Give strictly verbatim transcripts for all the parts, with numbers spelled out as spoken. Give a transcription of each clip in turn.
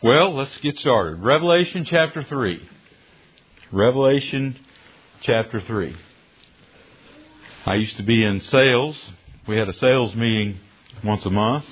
Well, let's get started. Revelation chapter three. Revelation chapter three. I used to be in sales. We had a sales meeting once a month.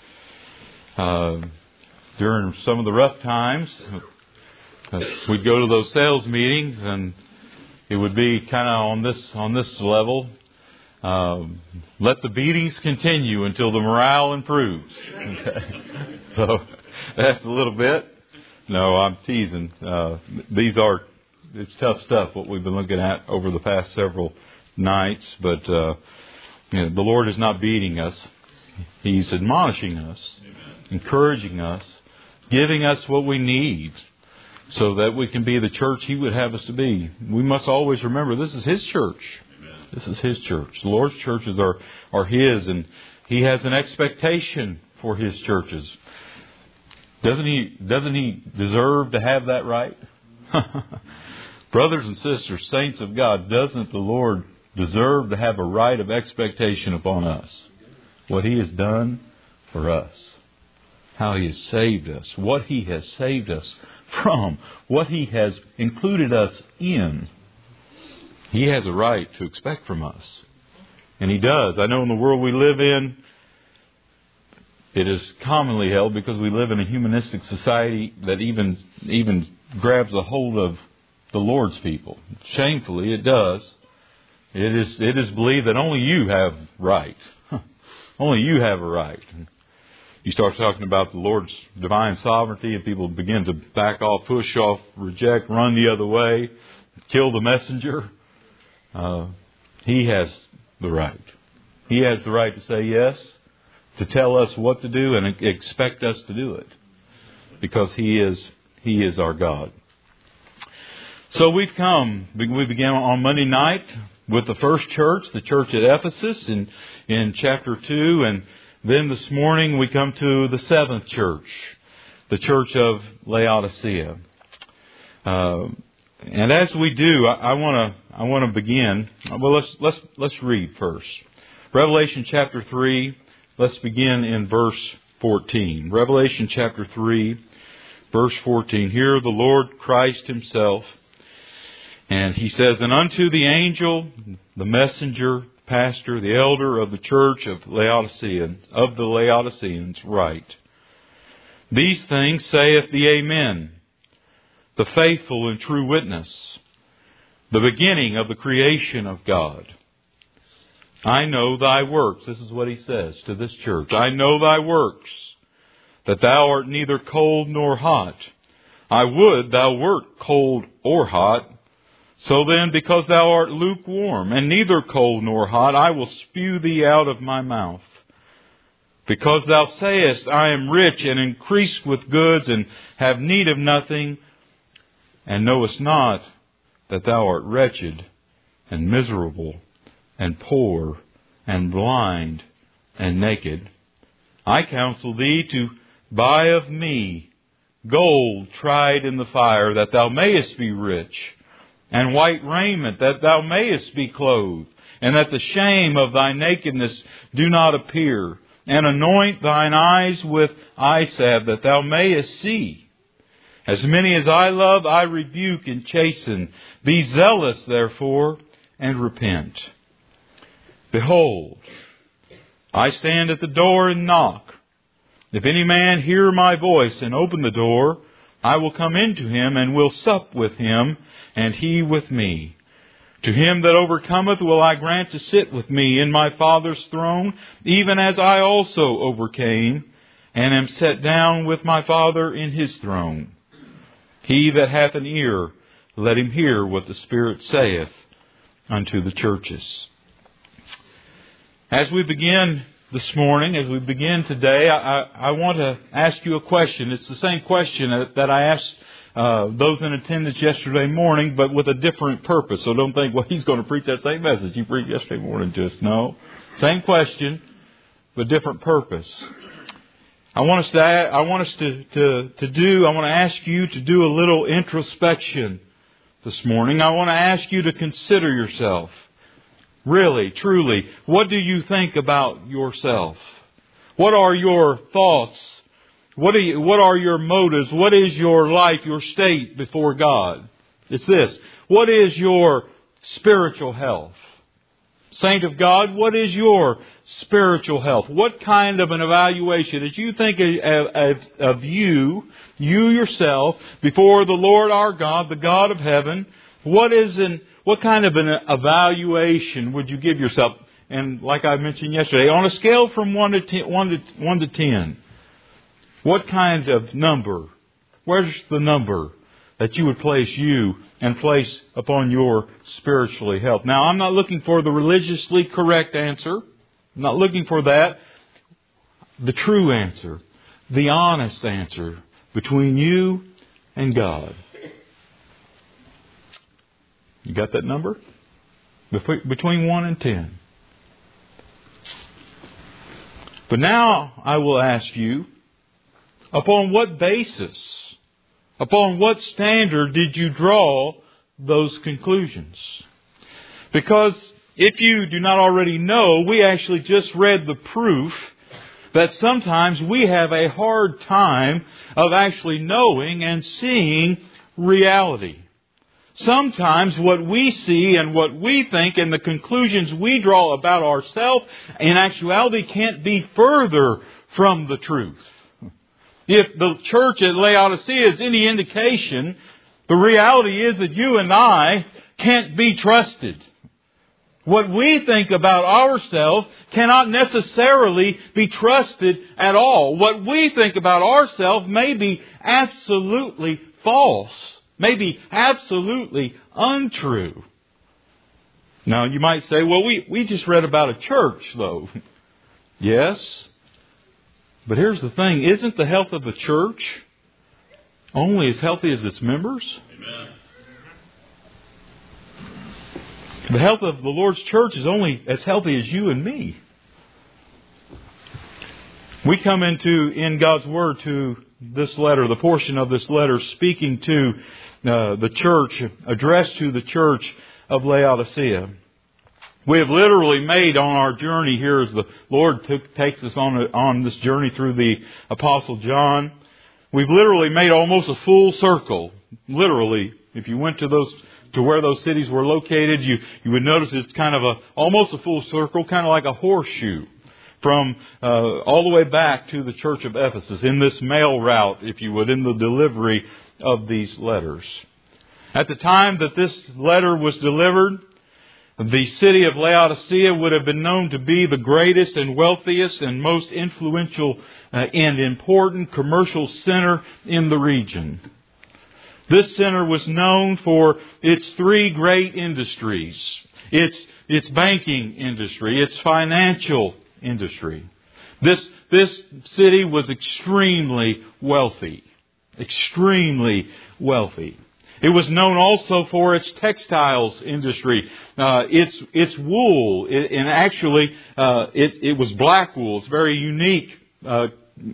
Uh, during some of the rough times, uh, we'd go to those sales meetings, and it would be kind of on this on this level. Uh, let the beatings continue until the morale improves. Okay. So that's a little bit. No, I'm teasing. Uh, these are, it's tough stuff, what we've been looking at over the past several nights. But uh, you know, the Lord is not beating us. He's admonishing us, encouraging us, giving us what we need so that we can be the church He would have us to be. We must always remember this is His church. This is His church. The Lord's churches are, are His, and He has an expectation for His churches. Doesn't He, doesn't He deserve to have that right? Brothers and sisters, saints of God, doesn't the Lord deserve to have a right of expectation upon us? What He has done for us. How He has saved us. What He has saved us from. What He has included us in. He has a right to expect from us. And He does. I know in the world we live in, it is commonly held, because we live in a humanistic society, that even even grabs a hold of the Lord's people. Shamefully, it does. It is it is believed that only you have right. Only you have a right. You start talking about the Lord's divine sovereignty, and people begin to back off, push off, reject, run the other way, kill the messenger. Uh, he has the right. He has the right to say yes, to tell us what to do, and expect us to do it, because He is He is our God. So we've come. We began on Monday night with the first church, the church at Ephesus, in in chapter two, and then this morning we come to the seventh church, the church of Laodicea. Uh, and as we do, I want to I want to begin. Well, let's let's let's read first. Revelation chapter three. Let's begin in verse fourteen. Revelation chapter three, verse fourteen. Here the Lord Christ Himself, and He says, "And unto the angel, the messenger, pastor, the elder of the church of Laodicea, of the Laodiceans, write, These things saith the Amen, the faithful and true witness, the beginning of the creation of God. I know thy works." This is what He says to this church. "I know thy works, that thou art neither cold nor hot. I would thou wert cold or hot. So then, because thou art lukewarm, and neither cold nor hot, I will spew thee out of my mouth. Because thou sayest, I am rich and increased with goods, and have need of nothing, and knowest not that thou art wretched and miserable, and poor, and blind, and naked. I counsel thee to buy of me gold tried in the fire, that thou mayest be rich, and white raiment, that thou mayest be clothed, and that the shame of thy nakedness do not appear, and anoint thine eyes with eye salve, that thou mayest see. As many as I love, I rebuke and chasten. Be zealous, therefore, and repent. Behold, I stand at the door and knock. If any man hear my voice and open the door, I will come into him and will sup with him, and he with me. To him that overcometh will I grant to sit with me in my Father's throne, even as I also overcame, and am set down with my Father in His throne. He that hath an ear, let him hear what the Spirit saith unto the churches." As we begin this morning, as we begin today, I, I, I want to ask you a question. It's the same question that, that I asked uh, those in attendance yesterday morning, but with a different purpose. So don't think, well, he's going to preach that same message he preached yesterday morning to us. No. Same question, but different purpose. I want us to, I want us to, to, to do, I want to ask you to do a little introspection this morning. I want to ask you to consider yourself. Really, truly, what do you think about yourself? What are your thoughts What are you, what are your motives? What is your life, your state before God? It's this. What is your spiritual health? Saint of God, what is your spiritual health? What kind of an evaluation, as you think of, of, of you, you yourself, before the Lord our God, the God of heaven, what is an, what kind of an evaluation would you give yourself? And like I mentioned yesterday, on a scale from one to ten, one to one to ten, what kind of number? Where's the number that you would place you and place upon your spiritually health? Now, I'm not looking for the religiously correct answer. I'm not looking for that. The true answer, the honest answer between you and God. You got that number? Between one and ten. But now I will ask you, upon what basis, upon what standard did you draw those conclusions? Because if you do not already know, we actually just read the proof that sometimes we have a hard time of actually knowing and seeing reality. Sometimes what we see and what we think and the conclusions we draw about ourselves in actuality can't be further from the truth. If the church at Laodicea is any indication, the reality is that you and I can't be trusted. What we think about ourselves cannot necessarily be trusted at all. What we think about ourselves may be absolutely false, may be absolutely untrue. Now you might say, well, we, we just read about a church, though. Yes. But here's the thing. Isn't the health of the church only as healthy as its members? Amen. The health of the Lord's church is only as healthy as you and me. We come into, in God's Word, to this letter, the portion of this letter speaking to uh, the church, addressed to the church of Laodicea. We have literally made on our journey here as the Lord took, takes us on, a, on this journey through the Apostle John. We've literally made almost a full circle. Literally, if you went to those to where those cities were located, you, you would notice it's kind of a almost a full circle, kind of like a horseshoe, from uh, all the way back to the church of Ephesus in this mail route, if you would, in the delivery of these letters. At the time that this letter was delivered, the city of Laodicea would have been known to be the greatest and wealthiest and most influential uh, and important commercial center in the region. This center was known for its three great industries. Its, its banking industry, its financial industry. This, this city was extremely wealthy. Extremely wealthy. It was known also for its textiles industry, uh, its its wool, it, and actually uh, it, it was black wool. It's a very unique uh,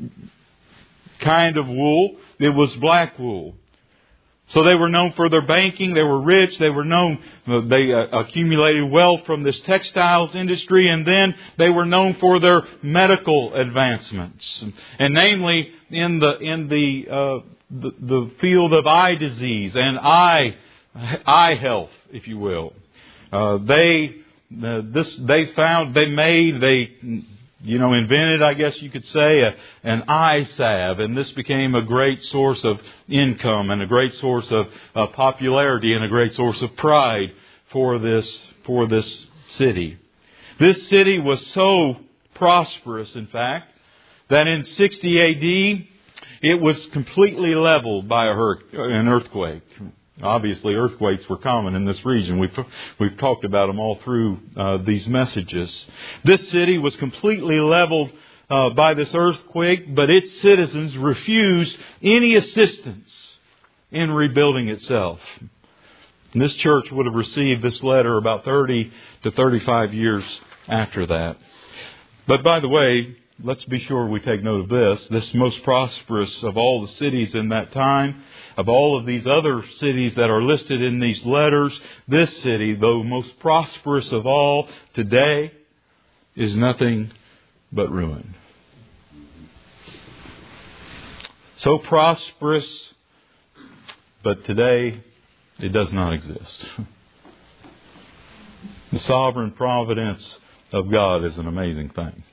kind of wool. It was black wool. So they were known for their banking. They were rich. They were known. They uh, accumulated wealth from this textiles industry, and then they were known for their medical advancements, and namely in the in the uh, the, the field of eye disease and eye eye health, if you will. Uh, they uh, this they found they made they. You know, invented, I guess you could say, a, an eye salve. And this became a great source of income and a great source of uh, popularity and a great source of pride for this, for this city. This city was so prosperous, in fact, that in sixty A D, it was completely leveled by a hurricane, an earthquake. Obviously, earthquakes were common in this region. We've, we've talked about them all through uh, these messages. This city was completely leveled uh, by this earthquake, but its citizens refused any assistance in rebuilding itself. And this church would have received this letter about thirty to thirty-five years after that. But by the way, let's be sure we take note of this. This most prosperous of all the cities in that time, of all of these other cities that are listed in these letters, this city, though most prosperous of all today, is nothing but ruin. so prosperous, but today it does not exist. The sovereign providence of God is an amazing thing.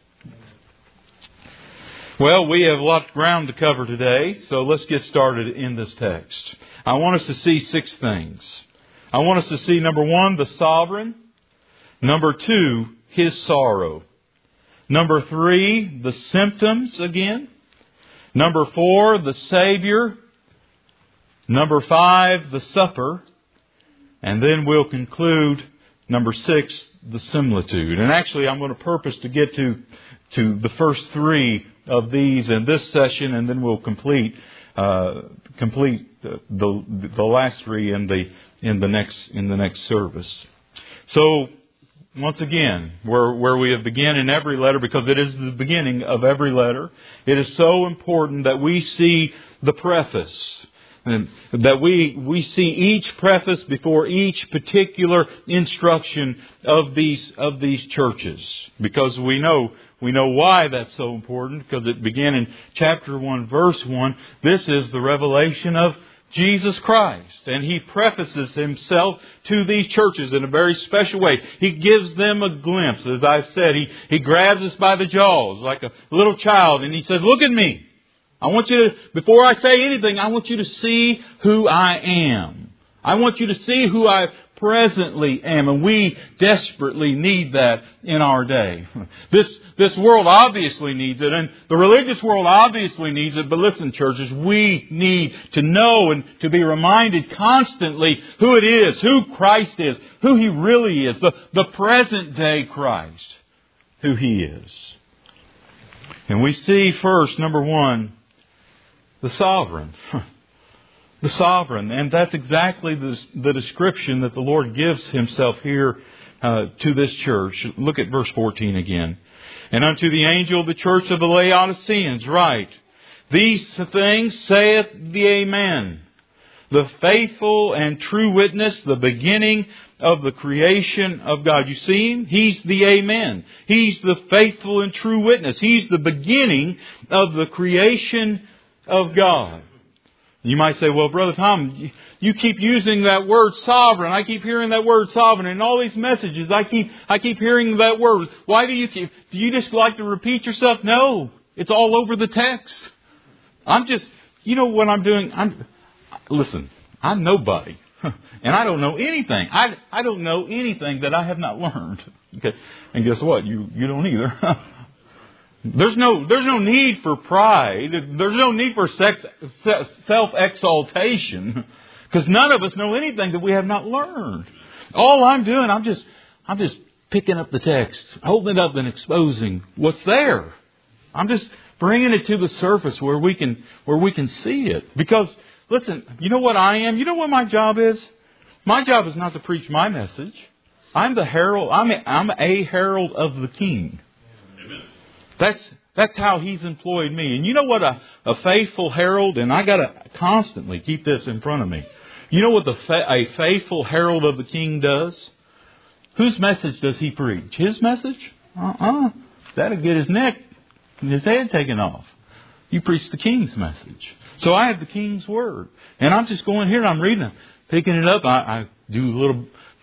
Well, we have a lot of ground to cover today, so let's get started in this text. I want us to see six things. I want us to see, number one, the sovereign. Number two, His sorrow. Number three, the symptoms again. Number four, the Savior. Number five, the supper. And then we'll conclude, number six, the similitude. And actually, I'm going to purpose to get to, to the first three of these in this session, and then we'll complete uh, complete the, the the last three in the in the next in the next service. So once again, where where we have begun in every letter, because it is the beginning of every letter, it is so important that we see the preface. And that we, we see each preface before each particular instruction of these of these churches. Because we know we know why that's so important, because it began in chapter one, verse one. This is the revelation of Jesus Christ. And He prefaces Himself to these churches in a very special way. He gives them a glimpse. As I've said, He, he grabs us by the jaws like a little child and He says, "Look at me. I want you to, before I say anything, I want you to see who I am. I want you to see who I presently am." And we desperately need that in our day. This, this world obviously needs it, and the religious world obviously needs it. But listen, churches, we need to know and to be reminded constantly who it is, who Christ is, who He really is, the, the present day Christ, who He is. And we see first, number one, the sovereign. The sovereign. And that's exactly the, the description that the Lord gives Himself here uh, to this church. Look at verse fourteen again. "And unto the angel of the church of the Laodiceans write, These things saith the Amen, the faithful and true witness, the beginning of the creation of God." You see Him? He's the Amen. He's the faithful and true witness. He's the beginning of the creation of God. You might say, "Well, Brother Tom, you keep using that word sovereign. I keep hearing that word sovereign in all these messages. I keep I keep hearing that word. Why do you keep, do you just like to repeat yourself?" No, it's all over the text. I'm just, you know what I'm doing? I'm listen. I'm nobody, and I don't know anything. I I don't know anything that I have not learned. Okay, and guess what? You you don't either. There's no, there's no need for pride. There's no need for sex, self-exaltation, because none of us know anything that we have not learned. All I'm doing, I'm just, I'm just picking up the text, holding it up and exposing what's there. I'm just bringing it to the surface where we can, where we can see it. Because listen, you know what I am? You know what my job is? My job is not to preach my message. I'm the herald. I'm a, I'm a herald of the King. That's that's how He's employed me. And you know what a, a faithful herald, and I got to constantly keep this in front of me. You know what the fa- a faithful herald of the King does? Whose message does he preach? His message? Uh-uh. That'll get his neck and his head taken off. You preach the King's message. So I have the King's Word. And I'm just going here and I'm reading it, picking it up. I, I do a little...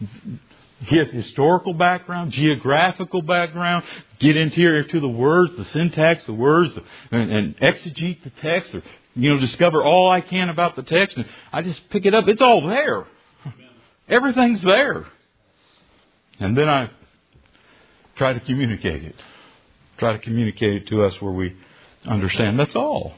Give historical background, geographical background, get into here to the words, the syntax, the words, and, and exegete the text, or you know, discover all I can about the text. And I just pick it up. It's all there. Everything's there. And then I try to communicate it. Try to communicate it to us where we understand. That's all.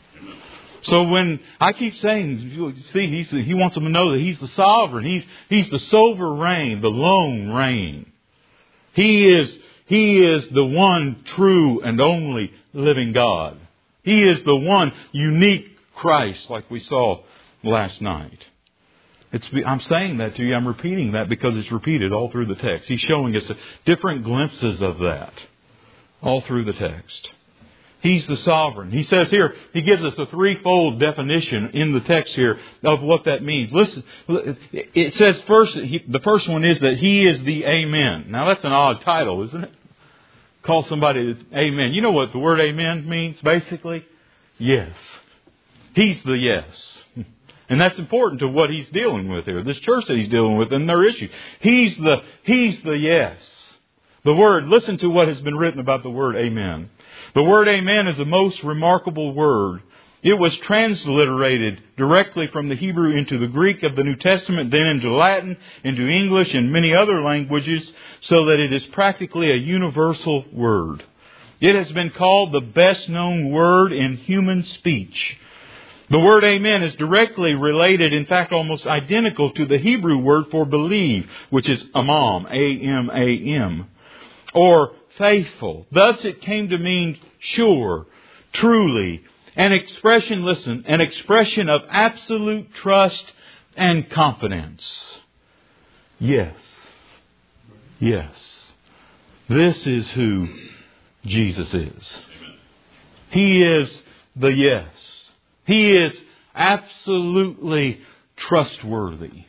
So when I keep saying, see, he's, he wants them to know that He's the sovereign. He's, he's the sovereign, the lone reign. He is, He is the one true and only living God. He is the one unique Christ, like we saw last night. It's, I'm saying that to you. I'm repeating that because it's repeated all through the text. He's showing us different glimpses of that all through the text. He's the sovereign. He says here, He gives us a threefold definition in the text here of what that means. Listen, it says first, the first one is that He is the Amen. Now that's an odd title, isn't it? Call somebody Amen. You know what the word Amen means, basically? Yes. He's the yes. And that's important to what he's dealing with here. This church that he's dealing with and their issue. He's the, he's the yes. The word, listen to what has been written about the word amen. The word amen is a most remarkable word. It was transliterated directly from the Hebrew into the Greek of the New Testament, then into Latin, into English, and many other languages, so that it is practically a universal word. It has been called the best known word in human speech. The word amen is directly related, in fact almost identical to the Hebrew word for believe, which is amam, A M A M, or faithful. Thus it came to mean sure, truly, an expression, listen, an expression of absolute trust and confidence. Yes. Yes. This is who Jesus is. He is the yes. He is absolutely trustworthy.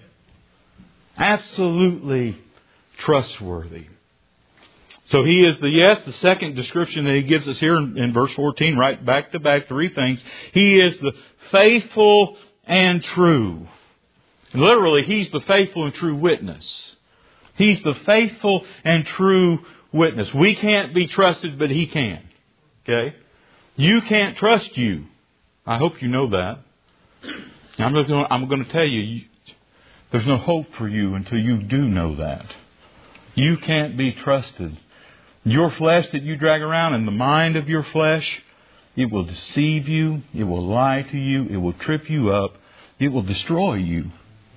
Absolutely trustworthy. So He is the yes. The second description that He gives us here in, in verse fourteen, right back to back, three things. He is the faithful and true. And literally, He's the faithful and true witness. He's the faithful and true witness. We can't be trusted, but He can. Okay? You can't trust you. I hope you know that. I'm going to, I'm going to tell you, you, there's no hope for you until you do know that. You can't be trusted. Your flesh that you drag around and the mind of your flesh, it will deceive you. It will lie to you. It will trip you up. It will destroy you.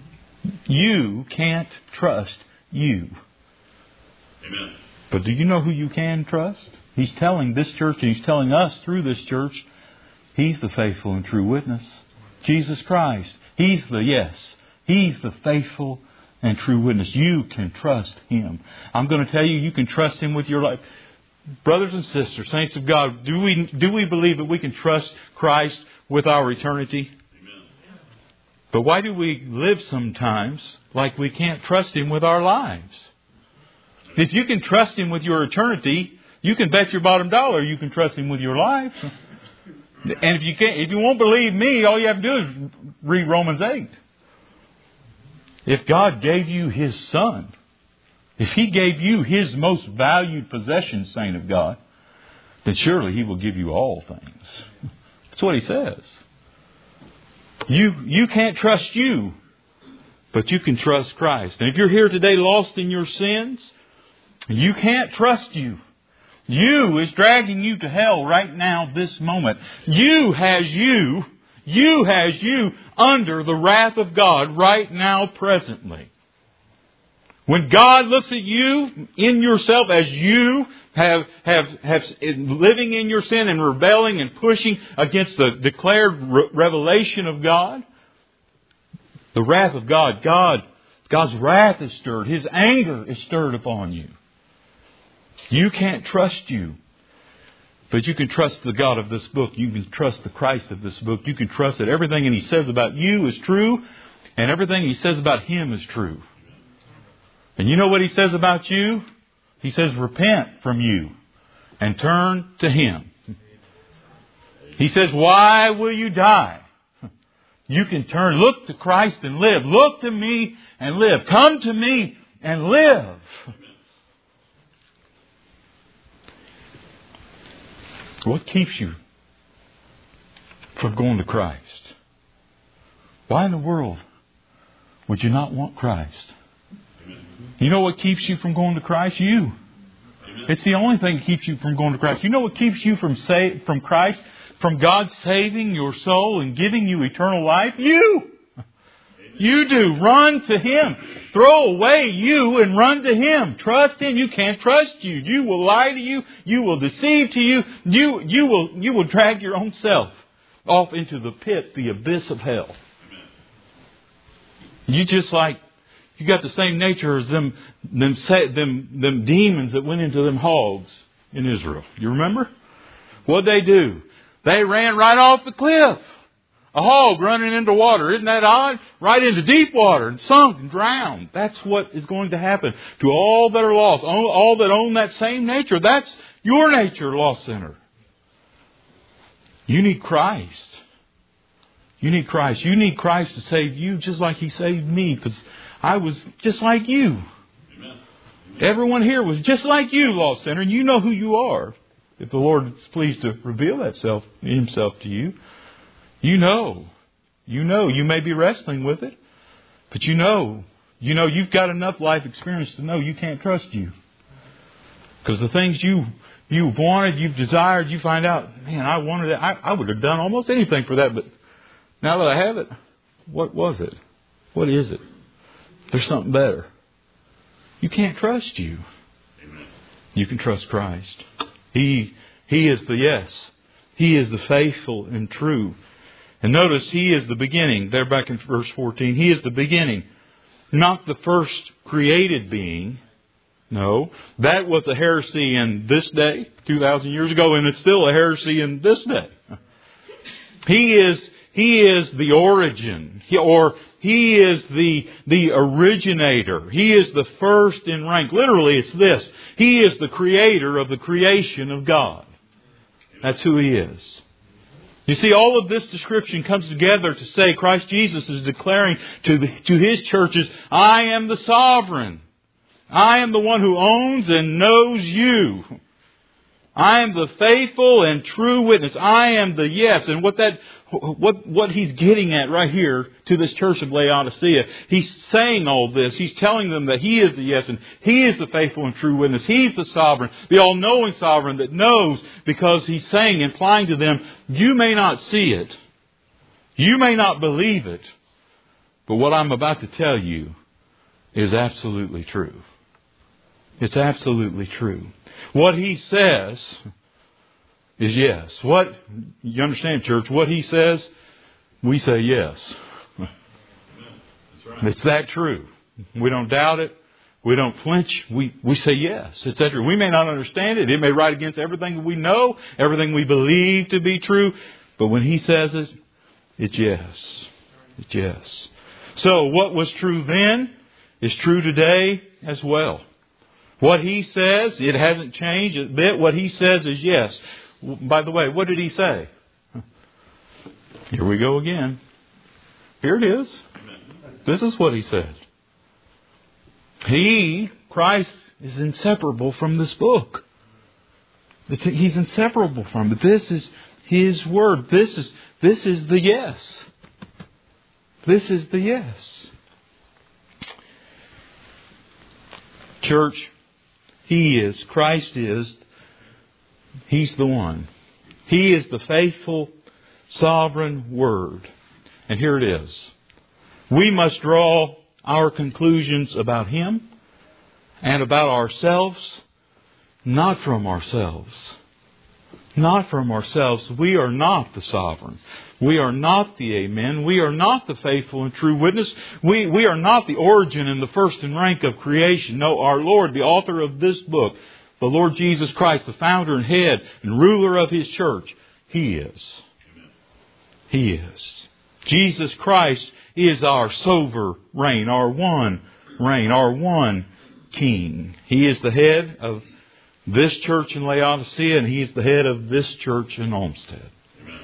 You can't trust you. Amen. But do you know who you can trust? He's telling this church, and He's telling us through this church, He's the faithful and true witness. Jesus Christ. He's the yes. He's the faithful and true witness. You can trust Him. I'm going to tell you, you can trust Him with your life. Brothers and sisters, saints of God, do we do we believe that we can trust Christ with our eternity? Amen. But why do we live sometimes like we can't trust Him with our lives? If you can trust Him with your eternity, you can bet your bottom dollar you can trust Him with your life. And if you can't, if you won't believe me, all you have to do is read Romans eight. If God gave you His Son, if He gave you His most valued possession, saint of God, then surely He will give you all things. That's what He says. You, you can't trust you, but you can trust Christ. And if you're here today lost in your sins, you can't trust you. You is dragging you to hell right now, this moment. You has you, you has you under the wrath of God right now, presently. When God looks at you in yourself as you have, have, have living in your sin and rebelling and pushing against the declared re- revelation of God, the wrath of God, God, God's wrath is stirred. His anger is stirred upon you. You can't trust you. But you can trust the God of this book. You can trust the Christ of this book. You can trust that everything that He says about you is true. And everything He says about Him is true. And you know what He says about you? He says, repent from you and turn to Him. He says, why will you die? You can turn. Look to Christ and live. Look to me and live. Come to me and live. What keeps you from going to Christ? Why in the world would you not want Christ? You know what keeps you from going to Christ? You. It's the only thing that keeps you from going to Christ. You know what keeps you from sa- from Christ? From God saving your soul and giving you eternal life? You. You do. Run to Him. Throw away you and run to Him. Trust Him. You can't trust you. You will lie to you. You will deceive to you. You, you will, you will drag your own self off into the pit, the abyss of hell. You just like, you got the same nature as them, them, them, them demons that went into them hogs in Israel. You remember? What'd they do? They ran right off the cliff. A hog running into water. Isn't that odd? Right into deep water and sunk and drowned. That's what is going to happen to all that are lost. All that own that same nature. That's your nature, lost sinner. You need Christ. You need Christ. You need Christ to save you just like He saved me, because I was just like you. Amen. Everyone here was just like you, lost sinner, and you know who you are. If the Lord is pleased to reveal that self, Himself to you, you know. You know. You may be wrestling with it, but you know. You know you've got enough life experience to know you can't trust you. Because the things you, you've wanted, you've desired, you find out, man, I wanted it. I, I would have done almost anything for that, but now that I have it, what was it? What is it? There's something better. You can't trust you. Amen. You can trust Christ. He, He is the yes. He is the faithful and true. And notice He is the beginning. There back in verse fourteen. He is the beginning. Not the first created being. No. That was a heresy in this day, two thousand years ago, and it's still a heresy in this day. He is, He is the origin. He, or He is the, the originator. He is the first in rank. Literally, it's this. He is the creator of the creation of God. That's who He is. You see, all of this description comes together to say Christ Jesus is declaring to, the, to His churches, I am the sovereign. I am the one who owns and knows you. I am the faithful and true witness. I am the yes. And what that, what, what He's getting at right here to this church of Laodicea, He's saying all this. He's telling them that He is the yes and He is the faithful and true witness. He's the sovereign, the all-knowing sovereign that knows, because He's saying, implying to them, you may not see it. You may not believe it. But what I'm about to tell you is absolutely true. It's absolutely true. What He says is yes. What, you understand, church, what He says, we say yes. That's right. It's that true. We don't doubt it. We don't flinch. We, we say yes. It's that true. We may not understand it. It may write against everything that we know, everything we believe to be true. But when He says it, it's yes. It's yes. So what was true then is true today as well. What He says, it hasn't changed a bit. What He says is yes. By the way, what did He say? Here we go again. Here it is. This is what He said. He, Christ, is inseparable from this book. He's inseparable from it. This is His Word. This is, this is the yes. This is the yes. Church, He is, Christ is, He's the one. He is the faithful, sovereign Word. And here it is. We must draw our conclusions about Him and about ourselves, not from ourselves. Not from ourselves. We are not the sovereign. We are not the Amen. We are not the faithful and true witness. We, we are not the origin and the first in rank of creation. No, our Lord, the author of this book, the Lord Jesus Christ, the founder and head and ruler of His church, He is. He is. Jesus Christ is our sovereign, our one reign, our one King. He is the head of this church in Laodicea, and He is the head of this church in Olmsted. Amen.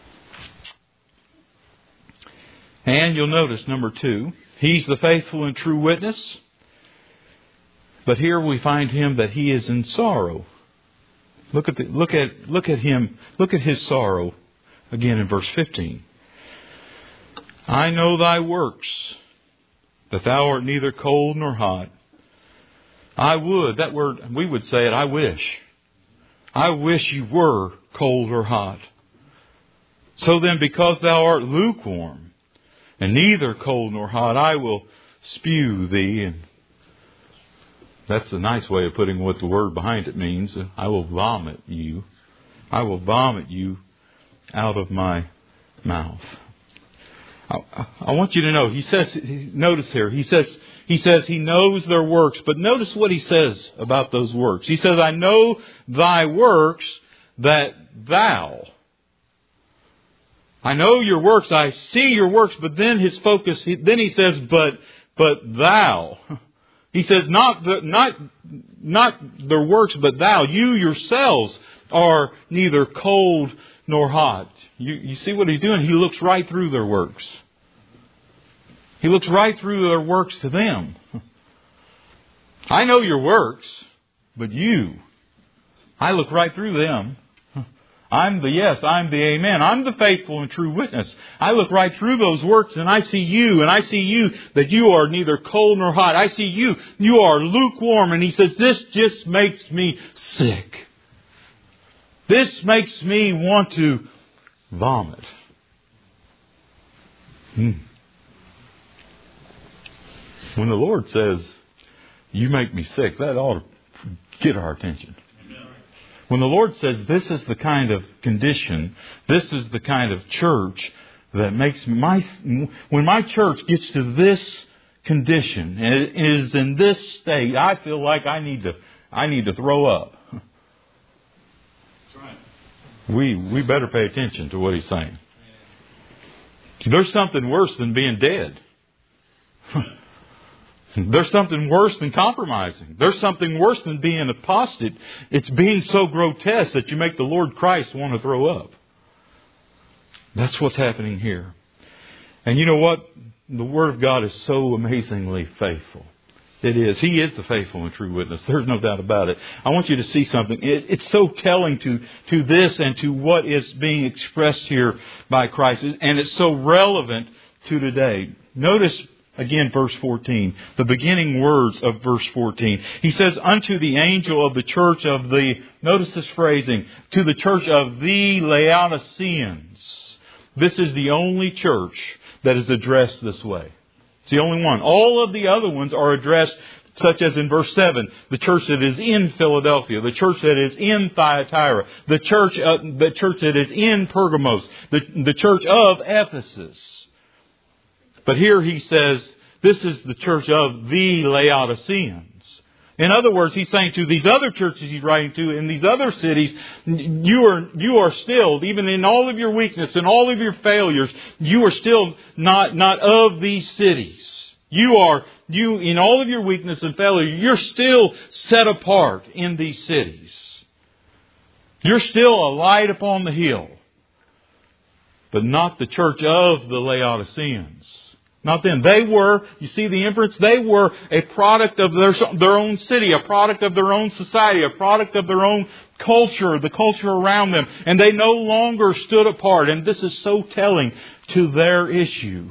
And you'll notice, number two, He's the faithful and true witness. But here we find Him that He is in sorrow. Look at the, look at look at Him. Look at His sorrow again in verse fifteen. I know thy works, that thou art neither cold nor hot. I would, that word, we would say it, I wish. I wish you were cold or hot. So then, because thou art lukewarm, and neither cold nor hot, I will spew thee. And that's a nice way of putting what the word behind it means. I will vomit you. I will vomit you out of my mouth. I, I want you to know, He says, notice here, He says, He says He knows their works, but notice what He says about those works. He says, I know thy works, that thou. I know your works, I see your works, but then His focus, then He says, but, but thou. He says, not the, not, not their works, but thou. You yourselves are neither cold nor hot. You, you see what He's doing? He looks right through their works. He looks right through their works to them. I know your works, but you, I look right through them. I'm the yes, I'm the amen. I'm the faithful and true witness. I look right through those works and I see you, and I see you that you are neither cold nor hot. I see you, you are lukewarm. And He says, this just makes me sick. This makes me want to vomit. Hmm. When the Lord says, you make me sick, that ought to get our attention. When the Lord says this is the kind of condition, this is the kind of church that makes my, when my church gets to this condition and it is in this state, I feel like I need to, I need to throw up. That's right. We, we better pay attention to what He's saying. There's something worse than being dead. There's something worse than compromising. There's something worse than being apostate. It's being so grotesque that you make the Lord Christ want to throw up. That's what's happening here. And you know what? The Word of God is so amazingly faithful. It is. He is the faithful and true witness. There's no doubt about it. I want you to see something. It, it's so telling to, to this and to what is being expressed here by Christ. And it's so relevant to today. Notice again, verse fourteen, the beginning words of verse fourteen. He says, unto the angel of the church of the, notice this phrasing, to the church of the Laodiceans. This is the only church that is addressed this way. It's the only one. All of the other ones are addressed such as in verse seven, the church that is in Philadelphia, the church that is in Thyatira, the church, uh, the church that is in Pergamos, the, the church of Ephesus. But here he says, this is the church of the Laodiceans. In other words, he's saying to these other churches he's writing to in these other cities, you are, you are still, even in all of your weakness and all of your failures, you are still not, not of these cities. You are, you, in all of your weakness and failure, you're still set apart in these cities. You're still a light upon the hill. But not the church of the Laodiceans. Not them. They were, you see the inference, they were a product of their, their own city, a product of their own society, a product of their own culture, the culture around them. And they no longer stood apart. And this is so telling to their issue.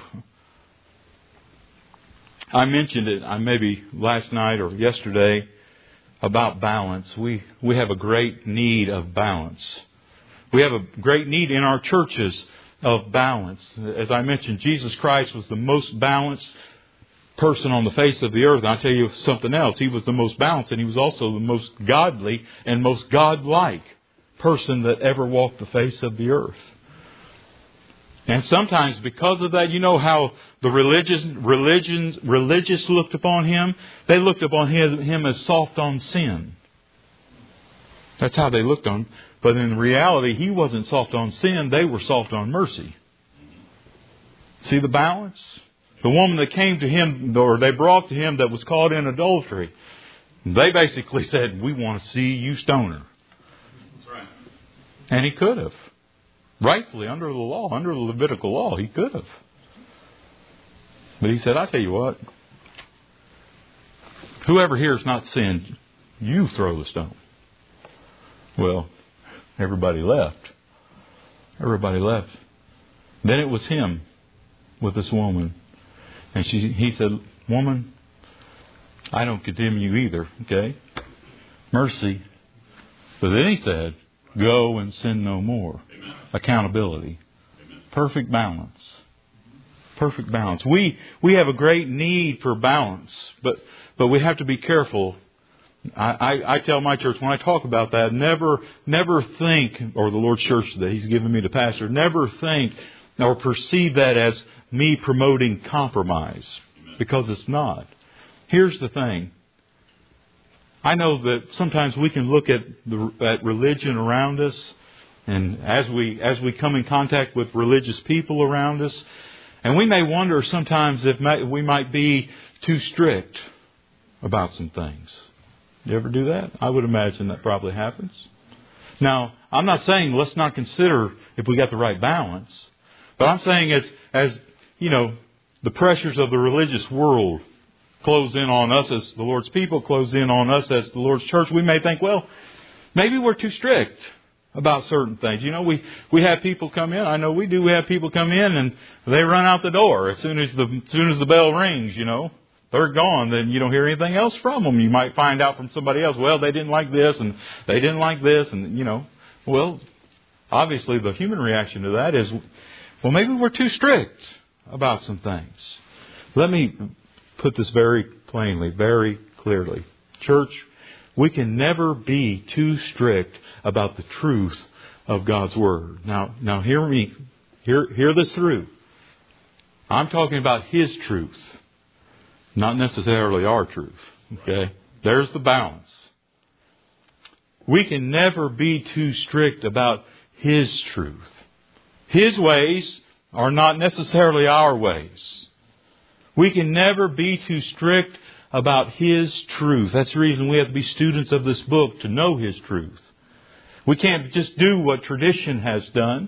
I mentioned it uh, maybe last night or yesterday about balance. We, we have a great need of balance. We have a great need in our churches of balance. As I mentioned, Jesus Christ was the most balanced person on the face of the earth. And I'll tell you something else. He was the most balanced, and He was also the most godly and most godlike person that ever walked the face of the earth. And sometimes because of that, you know how the religious, religions, religious looked upon Him? They looked upon him, him as soft on sin. That's how they looked on Him. But in reality, He wasn't soft on sin. They were soft on mercy. See the balance? The woman that came to Him, or they brought to Him, that was caught in adultery, they basically said, we want to see you stone her. That's right. And He could have. Rightfully, under the law, under the Levitical law, He could have. But He said, I tell you what, whoever here has not sinned, you throw the stone. Well, everybody left. Everybody left. Then it was Him with this woman. And she, he said, woman, I don't condemn you either. Okay? Mercy. But then He said, go and sin no more. Amen. Accountability. Amen. Perfect balance. Perfect balance. We, we have a great need for balance. But, but we have to be careful. I, I, I tell my church, when I talk about that, never, never think, or the Lord's church that He's given me to pastor, never think or perceive that as me promoting compromise. Because it's not. Here's the thing. I know that sometimes we can look at the, at religion around us, and as we, as we come in contact with religious people around us, and we may wonder sometimes if we might be too strict about some things. You ever do that? I would imagine that probably happens. Now, I'm not saying let's not consider if we got the right balance. But I'm saying as, as you know, the pressures of the religious world close in on us as the Lord's people, close in on us as the Lord's church, we may think, well, maybe we're too strict about certain things. You know, we, we have people come in. I know we do. We have people come in and they run out the door as soon as the, as soon as the bell rings, you know. They're gone. Then you don't hear anything else from them. You might find out from somebody else, well, they didn't like this and they didn't like this. And, you know, well, obviously the human reaction to that is, well, maybe we're too strict about some things. Let me put this very plainly, very clearly. Church, we can never be too strict about the truth of God's Word. Now, now hear me, hear, hear this through. I'm talking about His truth, not necessarily our truth. Okay? There's the balance. We can never be too strict about His truth. His ways are not necessarily our ways. We can never be too strict about His truth. That's the reason we have to be students of this book, to know His truth. We can't just do what tradition has done.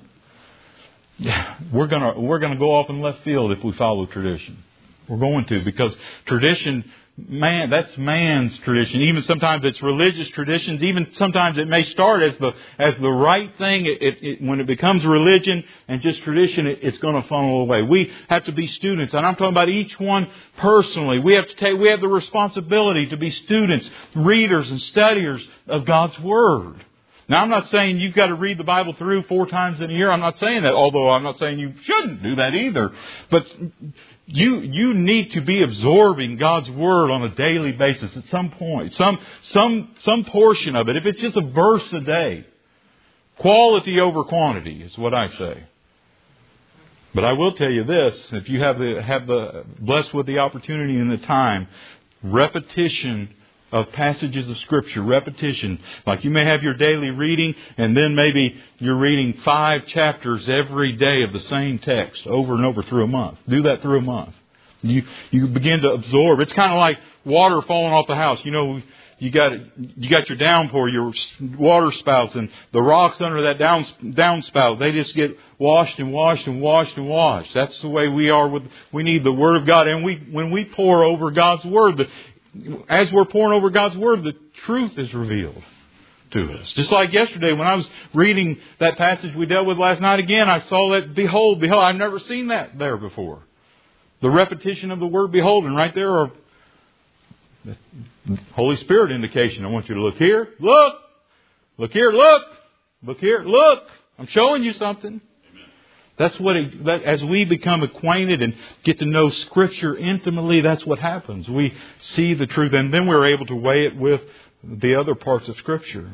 We're gonna we're gonna go off in left field if we follow tradition. We're going to, because tradition, man, that's man's tradition. Even sometimes it's religious traditions. Even sometimes it may start as the as the right thing. It, it, it, when it becomes religion and just tradition, it, it's going to funnel away. We have to be students, and I'm talking about each one personally. We have to take. We have the responsibility to be students, readers, and studiers of God's Word. Now, I'm not saying you've got to read the Bible through four times in a year. I'm not saying that, although I'm not saying you shouldn't do that either. But you you need to be absorbing God's Word on a daily basis at some point, some some some portion of it. If it's just a verse a day, quality over quantity is what I say. But I will tell you this: if you have the have the blessed with the opportunity and the time, repetition of passages of Scripture, repetition. Like you may have your daily reading, and then maybe you're reading five chapters every day of the same text over and over through a month. Do that through a month. You you begin to absorb. It's kind of like water falling off the house. You know, you got you got your downpour, your water spouts, and the rocks under that down downspout. They just get washed and washed and washed and washed. That's the way we are with. We need the Word of God, and we when we pour over God's Word, the, as we're pouring over God's Word, the truth is revealed to us. Just like yesterday when I was reading that passage we dealt with last night again, I saw that, behold, behold. I've never seen that there before. The repetition of the word behold, and right there are the Holy Spirit indication. I want you to look here, look, look here, look, look here, look. I'm showing you something. That's what, it, that, as we become acquainted and get to know Scripture intimately, that's what happens. We see the truth, and then we're able to weigh it with the other parts of Scripture.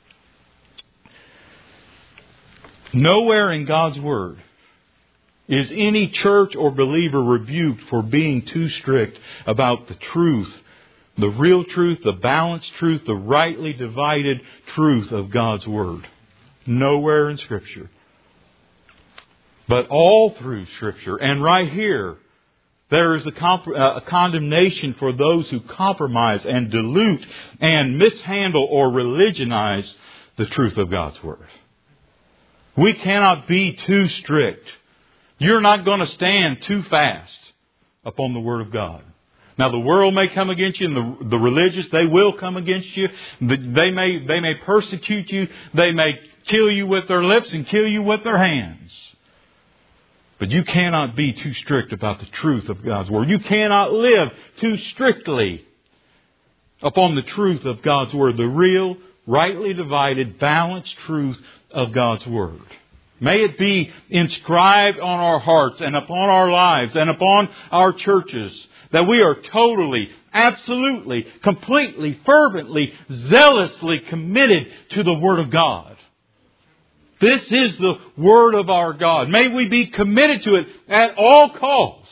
Nowhere in God's Word is any church or believer rebuked for being too strict about the truth, the real truth, the balanced truth, the rightly divided truth of God's Word. Nowhere in Scripture. But all through Scripture, and right here, there is a, comp- a condemnation for those who compromise and dilute and mishandle or religionize the truth of God's Word. We cannot be too strict. You're not going to stand too fast upon the Word of God. Now, the world may come against you, and the, the religious, they will come against you. They may, they may persecute you. They may kill you with their lips and kill you with their hands. But you cannot be too strict about the truth of God's Word. You cannot live too strictly upon the truth of God's Word. The real, rightly divided, balanced truth of God's Word. May it be inscribed on our hearts and upon our lives and upon our churches that we are totally, absolutely, completely, fervently, zealously committed to the Word of God. This is the Word of our God. May we be committed to it at all costs.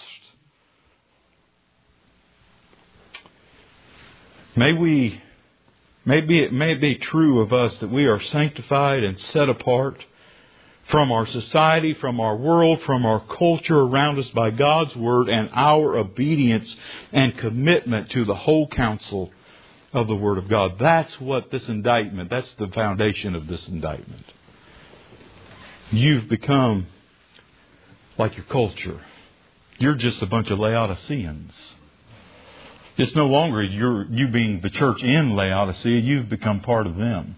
May we, may be, it may be true of us that we are sanctified and set apart from our society, from our world, from our culture around us by God's Word and our obedience and commitment to the whole counsel of the Word of God. That's what this indictment, that's the foundation of this indictment. You've become like your culture. You're just a bunch of Laodiceans. It's no longer you're, you being the church in Laodicea. You've become part of them.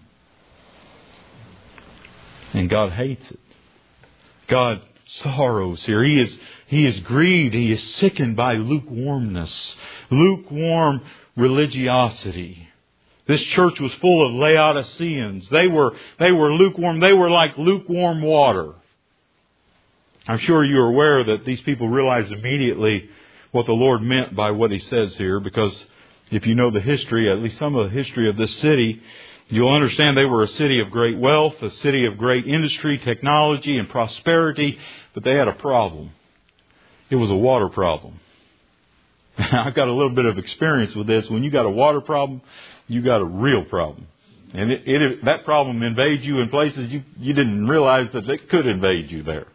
And God hates it. God sorrows here. He is, he is grieved. He is sickened by lukewarmness. Lukewarm religiosity. This church was full of Laodiceans. They were, they were lukewarm. They were like lukewarm water. I'm sure you're aware that these people realized immediately what the Lord meant by what He says here, because if you know the history, at least some of the history of this city, you'll understand they were a city of great wealth, a city of great industry, technology, and prosperity, but they had a problem. It was a water problem. I've got a little bit of experience with this. When you got a water problem, you got a real problem. And it, it, that problem invades you in places you, you didn't realize that it could invade you there.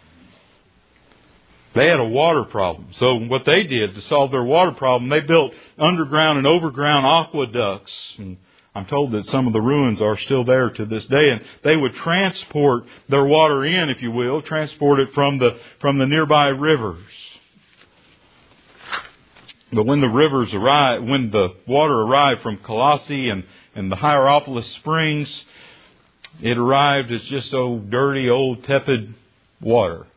They had a water problem. So what they did to solve their water problem, they built underground and overground aqueducts. And I'm told that some of the ruins are still there to this day. And they would transport their water in, if you will, transport it from the from the nearby rivers. But when the rivers arrived, when the water arrived from Colossae and, and the Hierapolis Springs, it arrived as just old, dirty, old, tepid water.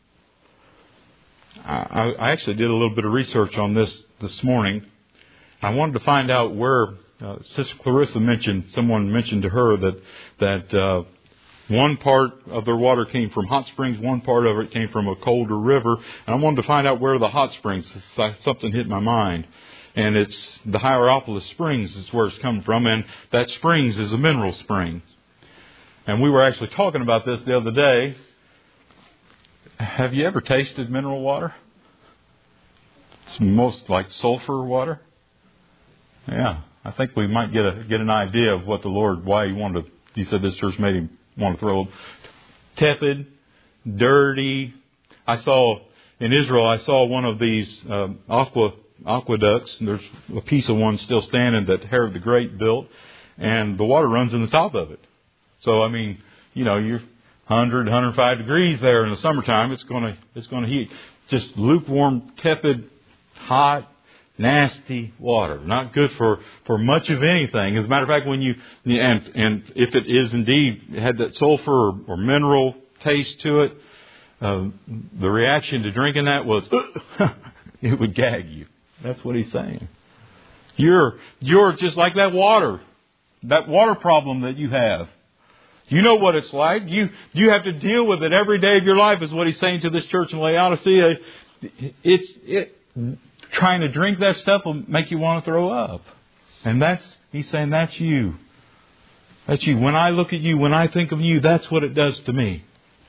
I, I actually did a little bit of research on this this morning. I wanted to find out where uh, Sister Clarissa mentioned, someone mentioned to her that that uh, one part of their water came from hot springs, one part of it came from a colder river. And I wanted to find out where the hot springs, something hit my mind. And it's the Hierapolis Springs is where it's coming from. And that springs is a mineral spring. And we were actually talking about this the other day. Have you ever tasted mineral water? It's most like sulfur water. Yeah, I think we might get a get an idea of what the Lord, why He wanted to, He said this church made Him want to throw tepid, dirty. I saw, in Israel, I saw one of these um, aqua aqueducts. And there's a piece of one still standing that Herod the Great built. And the water runs in the top of it. So, I mean, you know, you're one hundred, one hundred five degrees there in the summertime. It's going to it's going to heat. Just lukewarm, tepid, hot, nasty water. Not good for, for much of anything. As a matter of fact, when you and and if it is indeed had that sulfur or, or mineral taste to it, uh, the reaction to drinking that was it would gag you. That's what he's saying. You're you're just like that water, that water problem that you have. You know what it's like. You you have to deal with it every day of your life, is what he's saying to this church in Laodicea. It's it trying to drink that stuff will make you want to throw up. And that's he's saying that's you. That's you. When I look at you, when I think of you, that's what it does to me.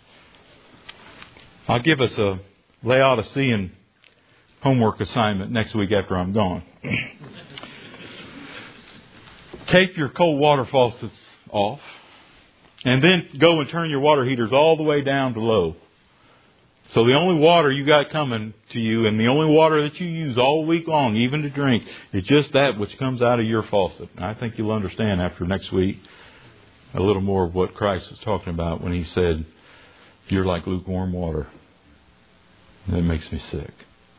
I'll give us a Laodicean homework assignment next week after I'm gone. Take your cold water faucets off. And then go and turn your water heaters all the way down to low. So the only water you got coming to you, and the only water that you use all week long, even to drink, is just that which comes out of your faucet. And I think you'll understand after next week a little more of what Christ was talking about when He said, you're like lukewarm water. And it makes me sick.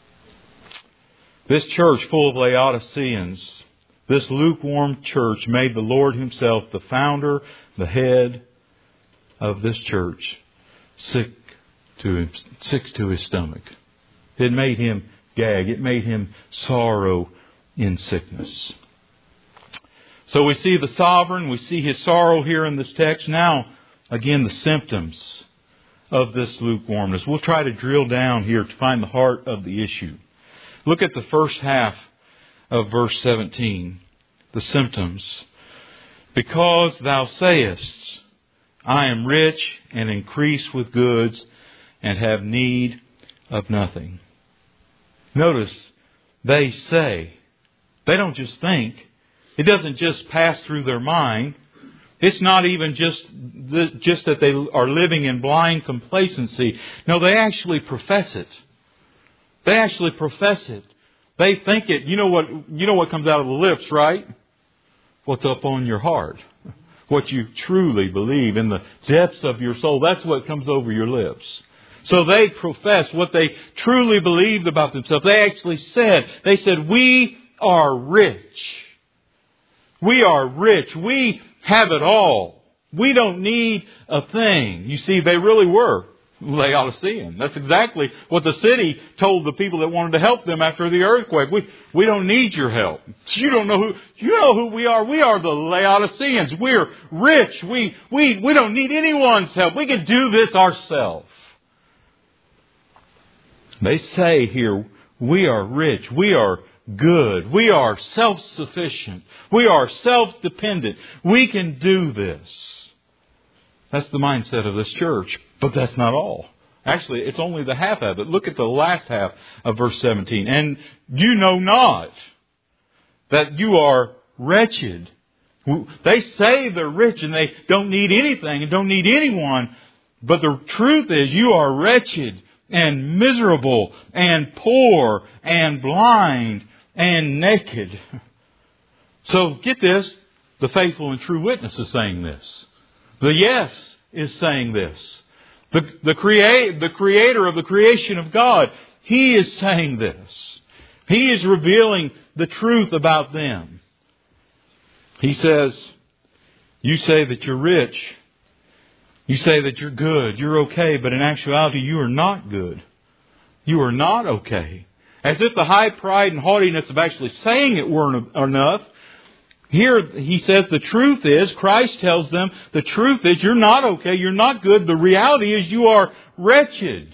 This church full of Laodiceans, this lukewarm church made the Lord Himself, the founder, the head of this church, sick to him, sick to His stomach. It made Him gag. It made Him sorrow in sickness. So we see the sovereign. We see His sorrow here in this text. Now, again, the symptoms of this lukewarmness. We'll try to drill down here to find the heart of the issue. Look at the first half of verse seventeen. The symptoms. Because thou sayest, I am rich and increase with goods and have need of nothing. Notice, they say. They don't just think. It doesn't just pass through their mind. It's not even just, just that they are living in blind complacency. No, they actually profess it. They actually profess it. They think it. You know what, you know what comes out of the lips, right? What's up on your heart. what you truly believe in the depths of your soul. That's what comes over your lips. So they professed what they truly believed about themselves. They actually said, they said, we are rich. We are rich. We have it all. We don't need a thing. You see, they really were Laodicean. That's exactly what the city told the people that wanted to help them after the earthquake. We we don't need your help. You don't know who you know who we are. We are the Laodiceans. We're rich. We we we don't need anyone's help. We can do this ourselves. They say here, we are rich. We are good. We are self-sufficient. We are self-dependent. We can do this. That's the mindset of this church. But that's not all. Actually, it's only the half of it. Look at the last half of verse seventeen. And you know not that you are wretched. They say they're rich and they don't need anything and don't need anyone. But the truth is you are wretched and miserable and poor and blind and naked. So get this. The faithful and true witness is saying this. The yes is saying this. The, the, create, the creator of the creation of God, He is saying this. He is revealing the truth about them. He says, you say that you're rich. You say that you're good. You're okay. But in actuality, you are not good. You are not okay. As if the high pride and haughtiness of actually saying it weren't enough. Here he says the truth is, Christ tells them, the truth is you're not okay, you're not good. The reality is you are wretched.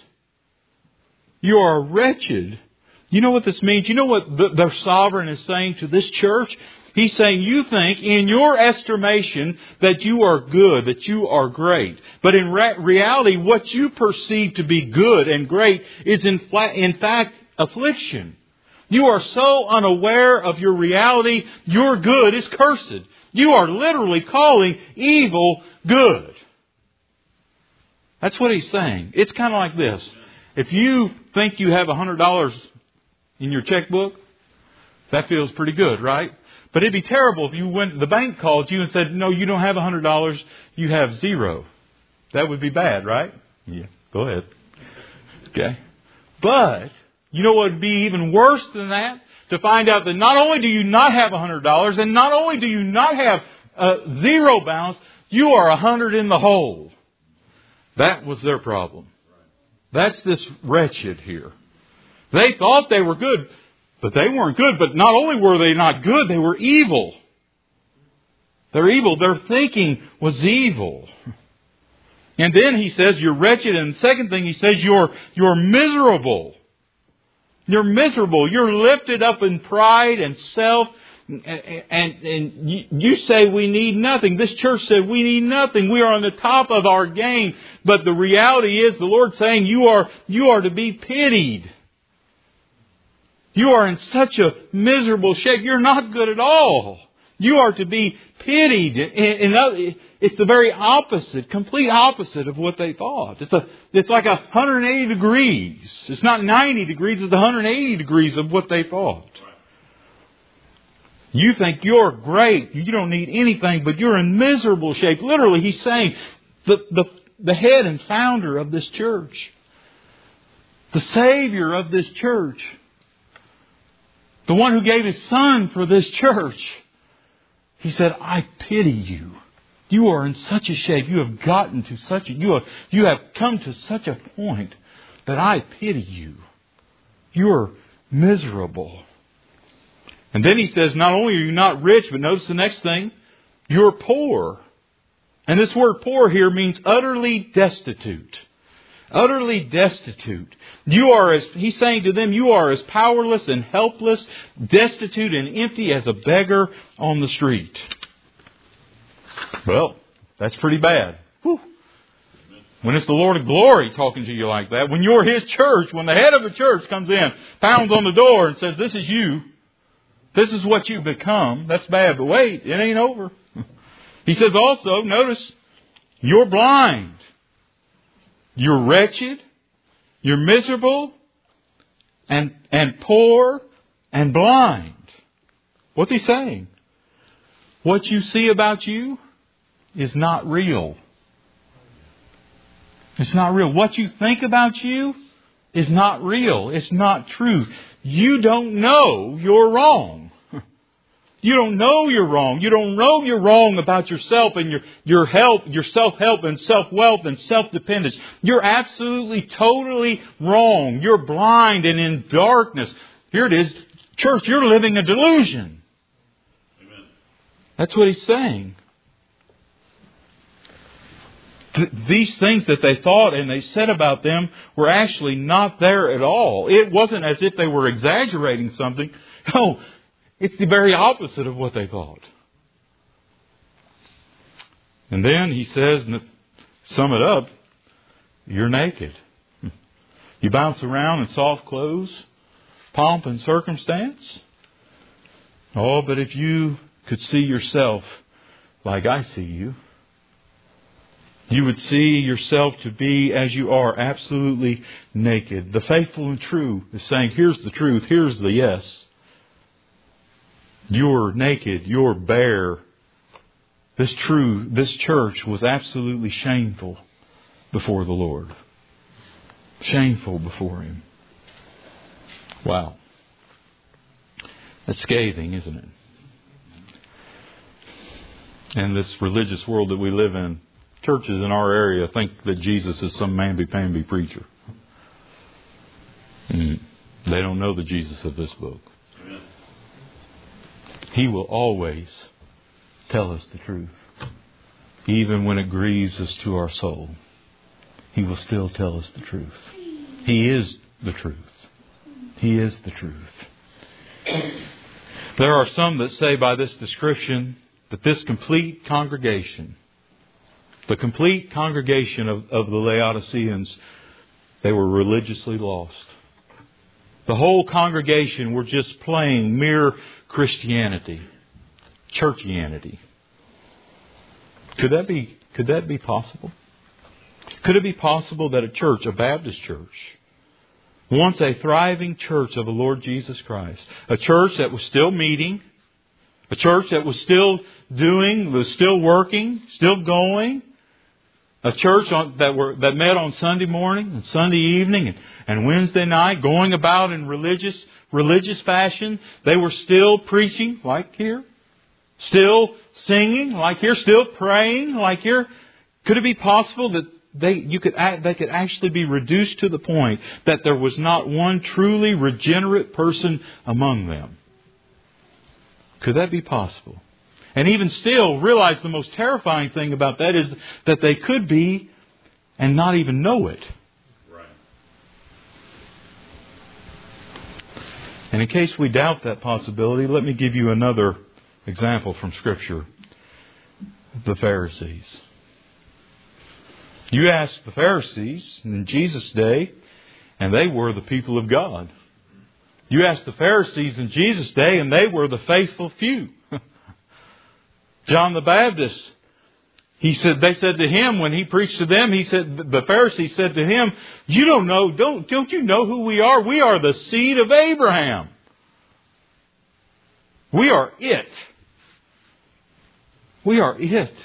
You are wretched. You know what this means? You know what the, the sovereign is saying to this church? He's saying you think in your estimation that you are good, that you are great. But in re- reality, what you perceive to be good and great is in, fla- in fact affliction. You are so unaware of your reality, your good is cursed. You are literally calling evil good. That's what he's saying. It's kind of like this. If you think you have one hundred dollars in your checkbook, that feels pretty good, right? But it'd be terrible if you went, the bank called you and said, no, you don't have one hundred dollars, you have zero. That would be bad, right? Yeah, go ahead. Okay. But you know what would be even worse than that? To find out that not only do you not have one hundred dollars and not only do you not have a zero balance, you are one hundred in the hole. That was their problem. That's this wretched here. They thought they were good, but they weren't good. But not only were they not good, they were evil. They're evil. Their thinking was evil. And then he says you're wretched. And the second thing he says you're you're miserable. You're miserable. You're lifted up in pride and self. And, and, and you, you say we need nothing. This church said we need nothing. We are on the top of our game. But the reality is the Lord's saying you are, you are to be pitied. You are in such a miserable shape. You're not good at all. You are to be pitied. In, in, it's the very opposite, complete opposite of what they thought. It's a, it's like a one hundred eighty degrees. It's not ninety degrees, it's one hundred eighty degrees of what they thought. You think you're great. You don't need anything, but you're in miserable shape. Literally, he's saying the, the, the head and founder of this church, the Savior of this church, the one who gave His Son for this church, He said, I pity you. You are in such a shape. You have gotten to such a, you have, you have come to such a point that I pity you. You are miserable. And then he says, not only are you not rich, but notice the next thing, you're poor. And this word poor here means utterly destitute. Utterly destitute. You are as, he's saying to them, you are as powerless and helpless, destitute and empty as a beggar on the street. Well, that's pretty bad. Whew. When it's the Lord of glory talking to you like that, when you're His church, when the head of a church comes in, pounds on the door and says, this is you. This is what you've become. That's bad. But wait, it ain't over. He says also, notice, you're blind. You're wretched. You're miserable and, and poor and blind. What's he saying? What you see about you is not real. It's not real. What you think about you is not real. It's not truth. You don't know you're wrong. You don't know you're wrong. You don't know you're wrong about yourself and your, your health, your self-help and self-wealth and self-dependence. You're absolutely, totally wrong. You're blind and in darkness. Here it is. Church, you're living a delusion. Amen. That's what he's saying. Th- these things that they thought and they said about them were actually not there at all. It wasn't as if they were exaggerating something. No, it's the very opposite of what they thought. And then he says, to sum it up, you're naked. You bounce around in soft clothes, pomp and circumstance. Oh, but if you could see yourself like I see you, you would see yourself to be as you are, absolutely naked. The faithful and true is saying, here's the truth, here's the yes. You're naked, you're bare. This true, this church was absolutely shameful before the Lord. Shameful before Him. Wow. That's scathing, isn't it? And this religious world that we live in, churches in our area think that Jesus is some mamby-pamby preacher. Mm. They don't know the Jesus of this book. Amen. He will always tell us the truth. Even when it grieves us to our soul, He will still tell us the truth. He is the truth. He is the truth. There are some that say by this description that this complete congregation, the complete congregation of, of the Laodiceans, they were religiously lost. The whole congregation were just plain mere Christianity, churchianity. Could that be, could that be possible? Could it be possible that a church, a Baptist church, once a thriving church of the Lord Jesus Christ, a church that was still meeting, a church that was still doing, was still working, still going, a church on, that were that met on Sunday morning and Sunday evening and, and Wednesday night, going about in religious religious fashion, they were still preaching like here, still singing like here, still praying like here. Could it be possible that they you could they could actually be reduced to the point that there was not one truly regenerate person among them? Could that be possible? And even still, realize the most terrifying thing about that is that they could be and not even know it. Right. And in case we doubt that possibility, let me give you another example from Scripture. The Pharisees. You ask the Pharisees in Jesus' day, and they were the people of God. You ask the Pharisees in Jesus' day, and they were the faithful few. John the Baptist, he said, they said to him when he preached to them, he said, the Pharisees said to him, you don't know, don't, don't you know who we are? We are the seed of Abraham. We are it. We are it.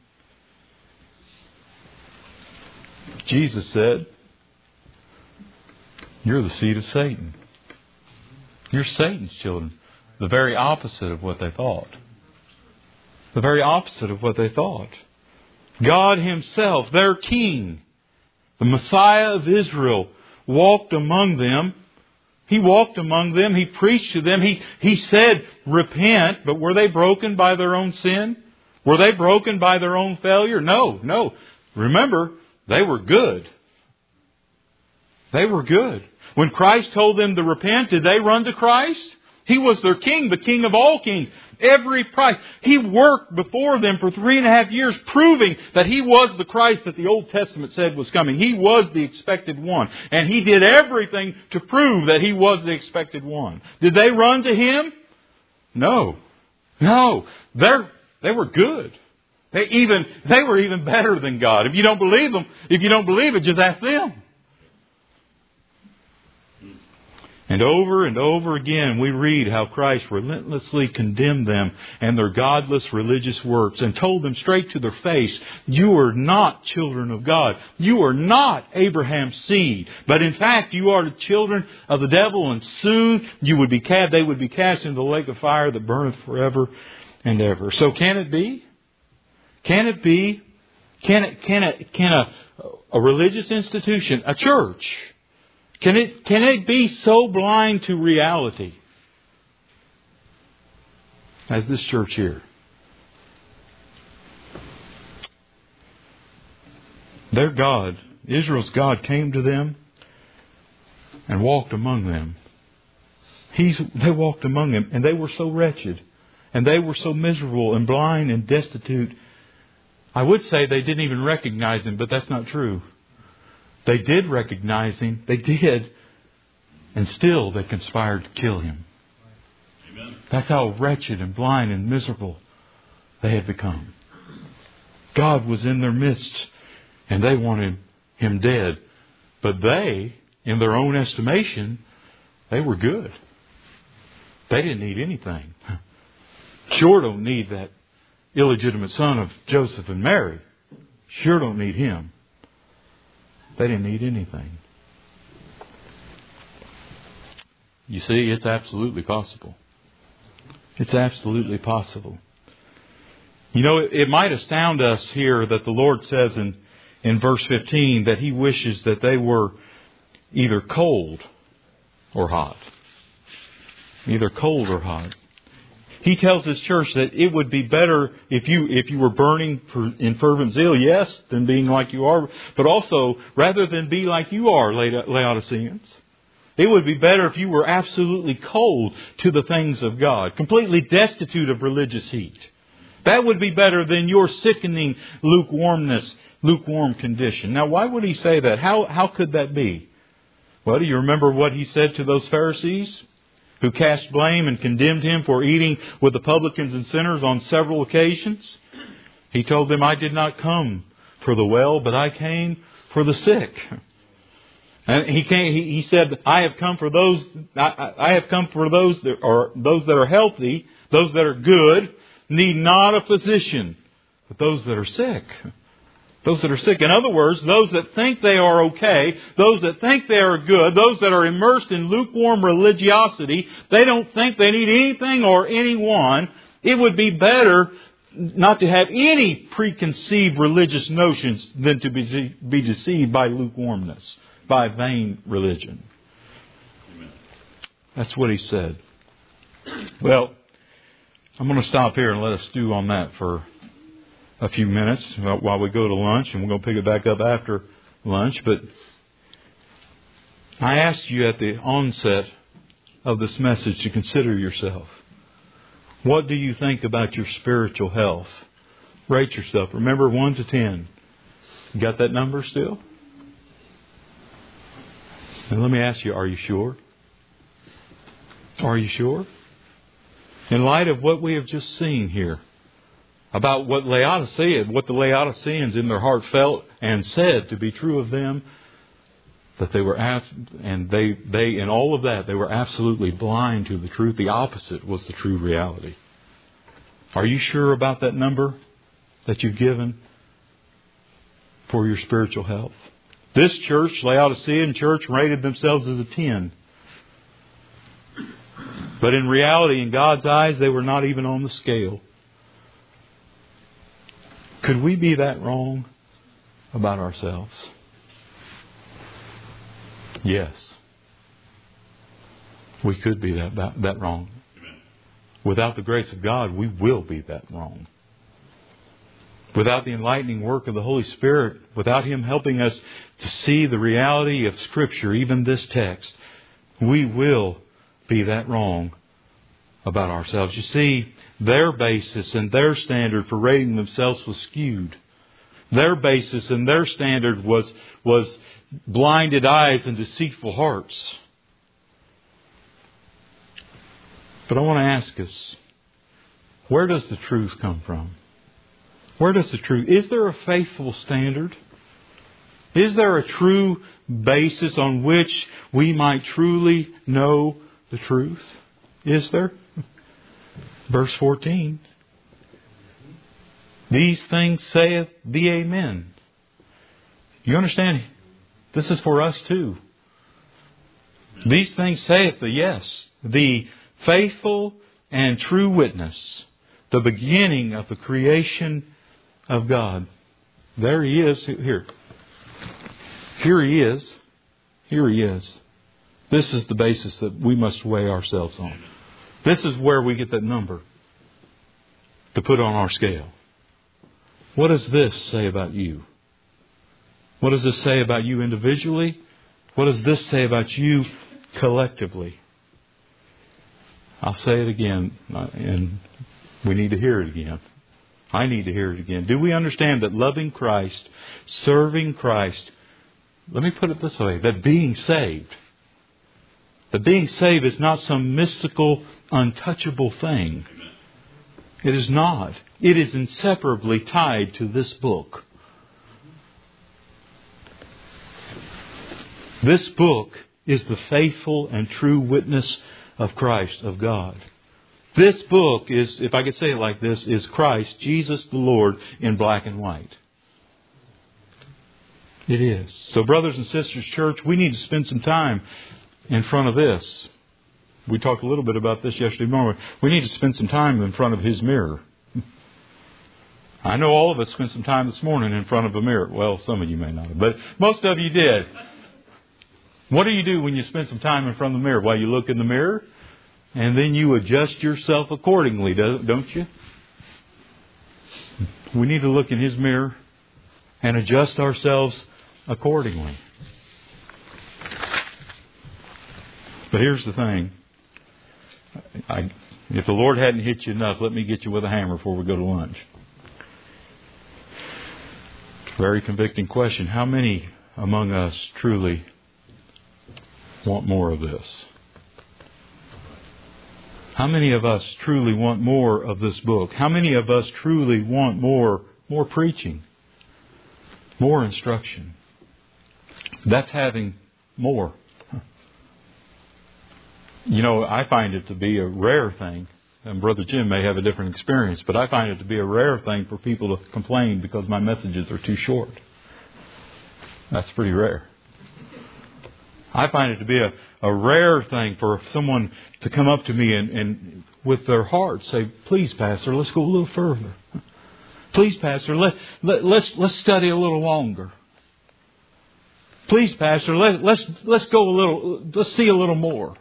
Jesus said, you're the seed of Satan. You're Satan's children. The very opposite of what they thought. The very opposite of what they thought. God Himself, their King, the Messiah of Israel, walked among them. He walked among them. He preached to them. He, he said, repent. But were they broken by their own sin? Were they broken by their own failure? No, no. Remember, they were good. They were good. When Christ told them to repent, did they run to Christ? He was their King, the King of all kings. Every price. He worked before them for three and a half years, proving that He was the Christ that the Old Testament said was coming. He was the expected one. And He did everything to prove that He was the expected one. Did they run to Him? No. No. They're, they were good. They even, they were even better than God. If you don't believe them, if you don't believe it, just ask them. And over and over again we read how Christ relentlessly condemned them and their godless religious works and told them straight to their face, you are not children of God. You are not Abraham's seed. But in fact, you are the children of the devil, and soon you would be cast, they would be cast into the lake of fire that burneth forever and ever. So can it be? Can it be? Can it, can it, can a, a religious institution, a church, Can it, can it be so blind to reality as this church here? Their God, Israel's God, came to them and walked among them. He's, they walked among them, and they were so wretched, and they were so miserable and blind and destitute. I would say they didn't even recognize Him, but that's not true. They did recognize Him. They did. And still they conspired to kill Him. Amen. That's how wretched and blind and miserable they had become. God was in their midst, and they wanted Him dead. But they, in their own estimation, they were good. They didn't need anything. Sure don't need that illegitimate son of Joseph and Mary. Sure don't need him. They didn't need anything. You see, it's absolutely possible. It's absolutely possible. You know, it, it might astound us here that the Lord says in, in verse fifteen that He wishes that they were either cold or hot. Either cold or hot. He tells His church that it would be better if you if you were burning in fervent zeal, yes, than being like you are. But also, rather than be like you are, Laodiceans, it would be better if you were absolutely cold to the things of God, completely destitute of religious heat. That would be better than your sickening lukewarmness, lukewarm condition. Now, why would He say that? How how could that be? Well, do you remember what He said to those Pharisees who cast blame and condemned Him for eating with the publicans and sinners on several occasions? He told them, I did not come for the well, but I came for the sick. And he came, he, he said, I have come for those, I, I have come for those that are, those that are healthy, those that are good, need not a physician, but those that are sick. Those that are sick. In other words, those that think they are okay, those that think they are good, those that are immersed in lukewarm religiosity, they don't think they need anything or anyone. It would be better not to have any preconceived religious notions than to be, be deceived by lukewarmness, by vain religion. Amen. That's what He said. Well, I'm going to stop here and let us stew on that for a few minutes while we go to lunch, and we're going to pick it back up after lunch. But I asked you at the onset of this message to consider yourself. What do you think about your spiritual health? Rate yourself. Remember, one to ten. You got that number still? And let me ask you, are you sure? Are you sure? In light of what we have just seen here, about what Laodicea, what the Laodiceans in their heart felt and said to be true of them, that they were, and they, they, in all of that, they were absolutely blind to the truth. The opposite was the true reality. Are you sure about that number that you've given for your spiritual health? This church, Laodicean church, rated themselves as a ten. But in reality, in God's eyes, they were not even on the scale. Could we be that wrong about ourselves? Yes. We could be that, that, that wrong. Amen. Without the grace of God, we will be that wrong. Without the enlightening work of the Holy Spirit, without Him helping us to see the reality of Scripture, even this text, we will be that wrong about ourselves. You see, their basis and their standard for rating themselves was skewed. Their basis and their standard was, was blinded eyes and deceitful hearts. But I want to ask us, where does the truth come from? Where does the truth? Is there a faithful standard? Is there a true basis on which we might truly know the truth? Is there? Verse fourteen. These things saith the Amen. You understand? This is for us too. These things saith the yes, the faithful and true witness, the beginning of the creation of God. There He is. Here. Here He is. Here He is. This is the basis that we must weigh ourselves on. This is where we get that number to put on our scale. What does this say about you? What does this say about you individually? What does this say about you collectively? I'll say it again, and we need to hear it again. I need to hear it again. Do we understand that loving Christ, serving Christ, let me put it this way, that being saved, that being saved is not some mystical, untouchable thing. It is not. It is inseparably tied to this book. This book is the faithful and true witness of Christ, of God. This book is, if I could say it like this, is Christ, Jesus the Lord, in black and white. It is. So brothers and sisters, church, we need to spend some time in front of this. We talked a little bit about this yesterday morning. We need to spend some time in front of His mirror. I know all of us spent some time this morning in front of a mirror. Well, some of you may not have, but most of you did. What do you do when you spend some time in front of the mirror? Well, you look in the mirror and then you adjust yourself accordingly, don't you? We need to look in His mirror and adjust ourselves accordingly. But here's the thing. I, if the Lord hadn't hit you enough, let me get you with a hammer before we go to lunch. Very convicting question. How many among us truly want more of this? How many of us truly want more of this book? How many of us truly want more, more preaching, more instruction? That's having more. You know, I find it to be a rare thing, and Brother Jim may have a different experience, but I find it to be a rare thing for people to complain because my messages are too short. That's pretty rare. I find it to be a, a rare thing for someone to come up to me and, and with their heart say, "Please, Pastor, let's go a little further. Please, Pastor, let, let, let's let's study a little longer. Please, Pastor, let, let's let's go a little, let's see a little more."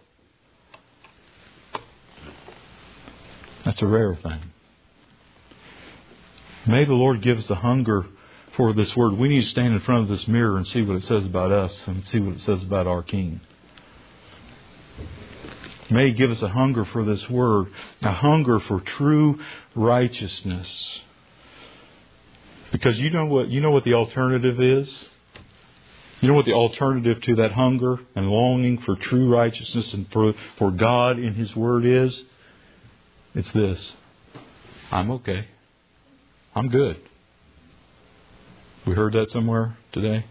That's a rare thing. May the Lord give us a hunger for this Word. We need to stand in front of this mirror and see what it says about us and see what it says about our King. May He give us a hunger for this Word, a hunger for true righteousness. Because you know what you know what the alternative is? You know what the alternative to that hunger and longing for true righteousness and for, for God in His Word is? It's this. I'm okay. I'm good. We heard that somewhere today.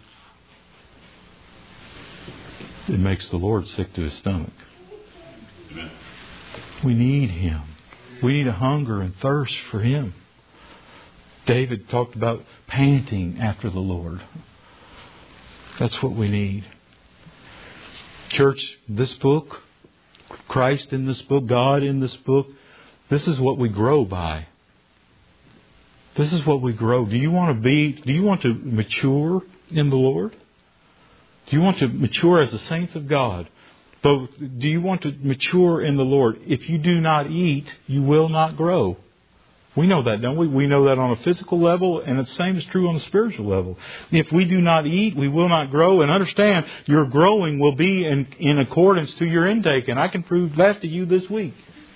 It makes the Lord sick to His stomach. Amen. We need Him. We need a hunger and thirst for Him. David talked about panting after the Lord. That's what we need. Church, this book, Christ in this book, God in this book, this is what we grow by. This is what we grow. Do you want to be, do you want to mature in the Lord? Do you want to mature as the saints of God? But do you want to mature in the Lord? If you do not eat, you will not grow. We know that, don't we? We know that on a physical level, and the same is true on a spiritual level. If we do not eat, we will not grow. And understand, your growing will be in, in accordance to your intake. And I can prove that to you this week.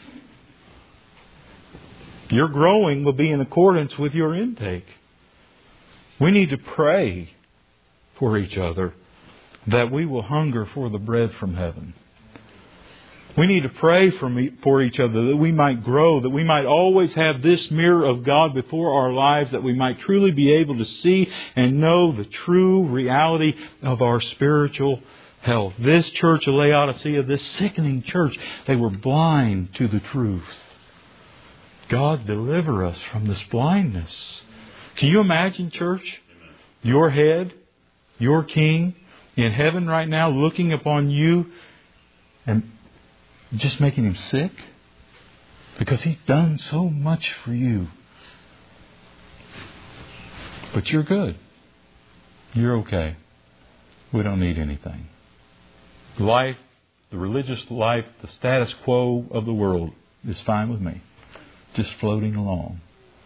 Your growing will be in accordance with your intake. We need to pray for each other that we will hunger for the bread from heaven. We need to pray for, me, for each other that we might grow, that we might always have this mirror of God before our lives, that we might truly be able to see and know the true reality of our spiritual health. This church of Laodicea, this sickening church, they were blind to the truth. God, deliver us from this blindness. Can you imagine, church? Your head, your king in heaven right now looking upon you and just making him sick? Because he's done so much for you. But you're good. You're okay. We don't need anything. Life, the religious life, the status quo of the world is fine with me. Just floating along.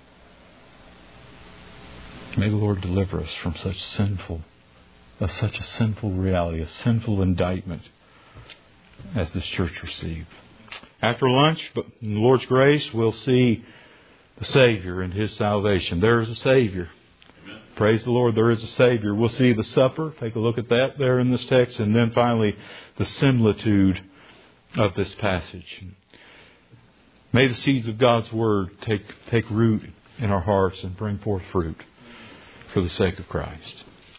May the Lord deliver us from such sinful, of such a sinful reality, a sinful indictment as this church received. After lunch, but in the Lord's grace, we'll see the Savior and His salvation. There is a Savior. Amen. Praise the Lord, there is a Savior. We'll see the supper. Take a look at that there in this text. And then finally, the similitude of this passage. May the seeds of God's Word take, take root in our hearts and bring forth fruit for the sake of Christ.